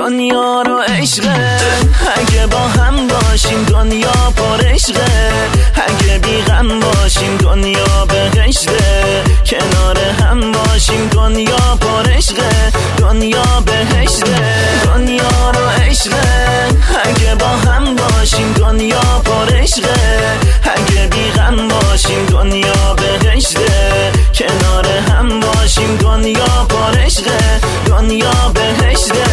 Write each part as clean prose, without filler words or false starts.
دنیا رو عشقه، اگه با هم باشیم دنیا پر عشقه، اگه بی غم باشیم دنیا بهشته، کنار هم باشیم دنیا پر عشقه، دنیا بهشته. دنیا رو عشقه، اگه با هم باشیم دنیا پر عشقه، اگه بی غم باشیم دنیا بهشته، کنار هم باشیم دنیا پر عشقه، دنیا بهشته.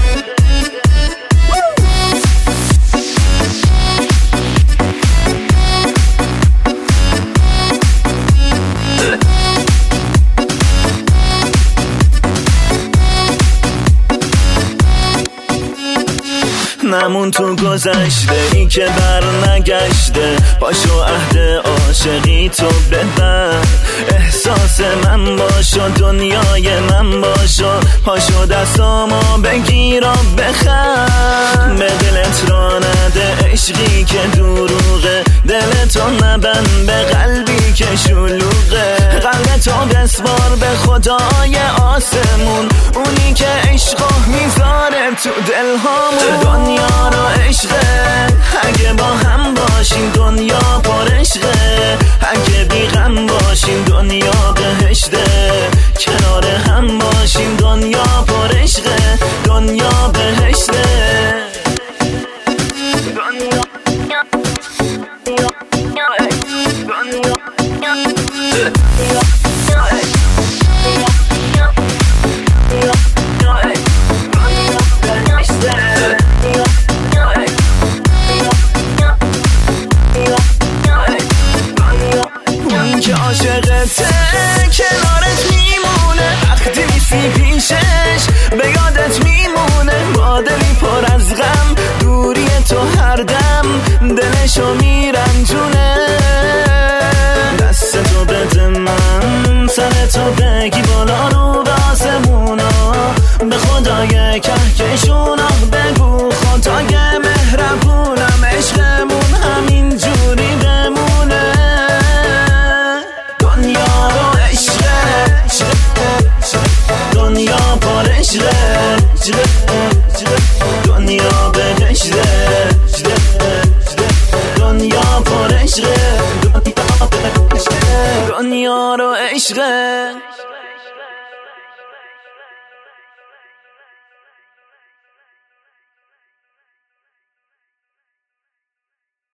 نمون تو گذشته ای که بر نگشته، پاشو عهد عاشقی تو ببر، احساس من باشو دنیای من باشو، پاشو دستامو بگیر و بخر، به دلت را نده عشقی که دروغه، دلتو نبند به قلبی که شلوغه، قلبتو بسپار به خدای آسمون، اونی که عشقو میذاره تو دلهامون. دنیا رو عشقه، اگه با هم باشیم دنیا پر عشقه، اگه بی غم باشیم دنیا بهشته، کنار هم باشیم دنیا پر عشقه، دنیا بهشته. که عاشقته کنارت میمونه، وقتی نیستی پیشش به یادت میمونه، با دلی پر از غم دوری تو هر دم دلشو میرنجونه، دستتو بده من سرتو بگی بالا رو به آسمونا، به خدای کهکشونا بگو خدای مهربونم، عشقمون همین جوری بمونه. دنیا رو عشقه، دنیا پر عشقه، دنیا بهشته، دنیا پر عشقه، دنیا رو عشقه.